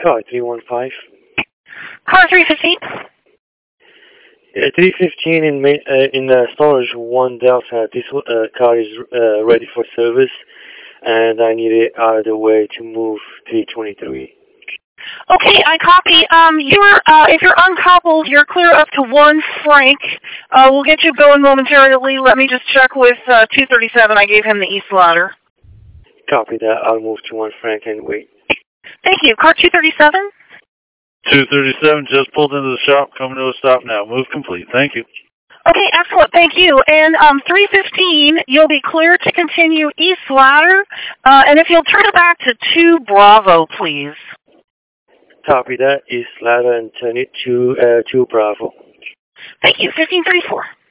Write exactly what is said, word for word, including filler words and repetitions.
Car three one five. Car three fifteen. Uh, three fifteen in main, uh, in uh, storage one Delta. This uh, car is uh, ready for service, and I need it out of the way to move three twenty-three. Okay, I copy. Um, you're uh, if you're uncoupled, you're clear up to one Frank. Uh, we'll get you going momentarily. Let me just check with uh, two thirty-seven. I gave him the east ladder. Copy that. I'll move to one Frank and wait. Thank you. Car two thirty-seven. two thirty-seven just pulled into the shop, coming to a stop now. Move complete. Thank you. Okay, excellent. Thank you. And um, three fifteen, you'll be clear to continue east ladder. Uh, and if you'll turn it back to two Bravo, please. Copy that. East ladder and turn it to uh, two Bravo. Thank you. fifteen thirty-four.